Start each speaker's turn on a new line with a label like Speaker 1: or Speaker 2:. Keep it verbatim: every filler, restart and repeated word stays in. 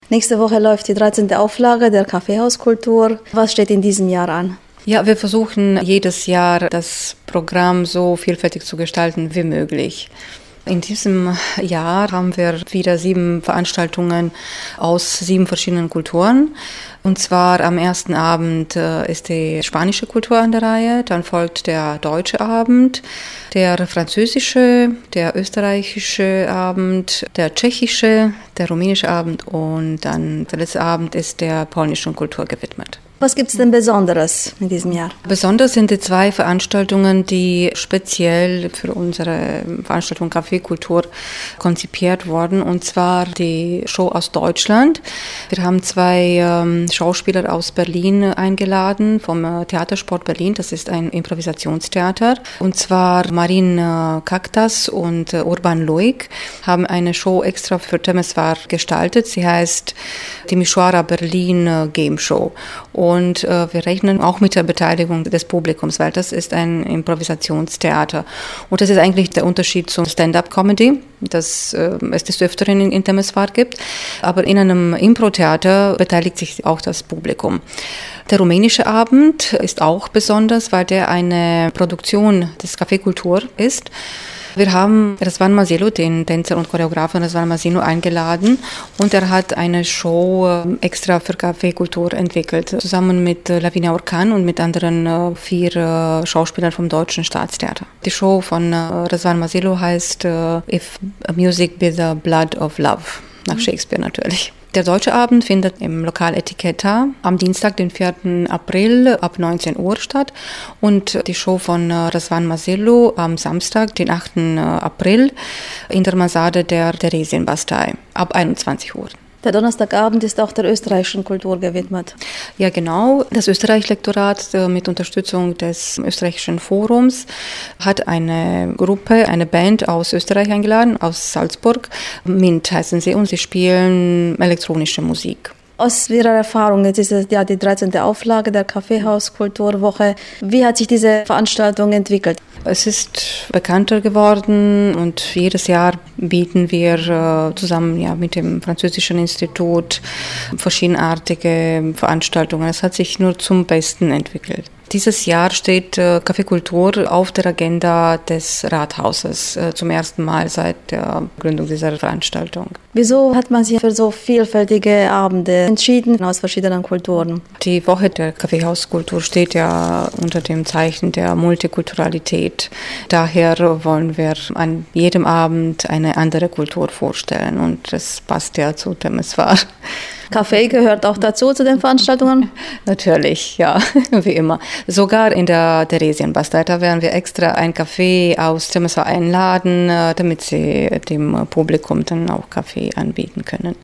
Speaker 1: Nächste Woche läuft die dreizehnte Auflage der Kaffeehauskultur. Was steht in diesem Jahr an?
Speaker 2: Ja, wir versuchen jedes Jahr das Programm so vielfältig zu gestalten wie möglich. In diesem Jahr haben wir wieder sieben Veranstaltungen aus sieben verschiedenen Kulturen. Und zwar am ersten Abend äh, ist die spanische Kultur an der Reihe, dann folgt der deutsche Abend, der französische, der österreichische Abend, der tschechische, der rumänische Abend und dann der letzte Abend ist der polnischen Kultur gewidmet.
Speaker 1: Was gibt es denn Besonderes in diesem Jahr?
Speaker 2: Besonders sind die zwei Veranstaltungen, die speziell für unsere Veranstaltung Kaffeekultur konzipiert wurden, und zwar die Show aus Deutschland. Wir haben zwei ähm, Schauspieler aus Berlin eingeladen, vom Theatersport Berlin, das ist ein Improvisationstheater, und zwar Marin Kaktas und Urban Loic haben eine Show extra für Temeswar gestaltet. Sie heißt die Mishwara Berlin Game Show. Und äh, wir rechnen auch mit der Beteiligung des Publikums, weil das ist ein Improvisationstheater. Und das ist eigentlich der Unterschied zur Stand-up-Comedy, das äh, es des Öfteren in, in Temeswar gibt. Aber in einem Impro-Theater beteiligt sich auch das Publikum. Der rumänische Abend ist auch besonders, weil der eine Produktion des Kaffeekultur ist. Wir haben Răzvan Mazelu, den Tänzer und Choreografen Răzvan Mazelu, eingeladen und er hat eine Show extra für Kaffeekultur entwickelt, zusammen mit Lavinia Orkan und mit anderen vier Schauspielern vom Deutschen Staatstheater. Die Show von Răzvan Mazelu heißt If Music Be the Blood of Love, nach Shakespeare natürlich. Der deutsche Abend findet im Lokal Etiketta am Dienstag, den vierten April ab neunzehn Uhr statt und die Show von Răzvan Mazelu am Samstag, den achten April in der Mansarde der Theresienbastei ab einundzwanzig Uhr.
Speaker 1: Der Donnerstagabend ist auch der österreichischen Kultur gewidmet.
Speaker 2: Ja, genau. Das Österreich-Lektorat mit Unterstützung des österreichischen Forums hat eine Gruppe, eine Band aus Österreich eingeladen, aus Salzburg. Mint heißen sie und sie spielen elektronische Musik.
Speaker 1: Aus Ihrer Erfahrung, jetzt ist es ja die dreizehnte Auflage der Kaffeehaus-Kulturwoche. Wie hat sich diese Veranstaltung entwickelt?
Speaker 2: Es ist bekannter geworden und jedes Jahr bieten wir zusammen ja, mit dem Französischen Institut verschiedenartige Veranstaltungen. Es hat sich nur zum Besten entwickelt. Dieses Jahr steht äh, Kaffeekultur auf der Agenda des Rathauses äh, zum ersten Mal seit der Gründung dieser Veranstaltung.
Speaker 1: Wieso hat man sich für so vielfältige Abende entschieden aus verschiedenen Kulturen?
Speaker 2: Die Woche der Kaffeehauskultur steht ja unter dem Zeichen der Multikulturalität. Daher wollen wir an jedem Abend eine andere Kultur vorstellen und das passt ja zu Temeswar.
Speaker 1: Kaffee gehört auch dazu, zu den Veranstaltungen?
Speaker 2: Natürlich, ja, wie immer. Sogar in der Theresienbastei, da werden wir extra ein Kaffee aus Temeswar einladen, damit sie dem Publikum dann auch Kaffee anbieten können.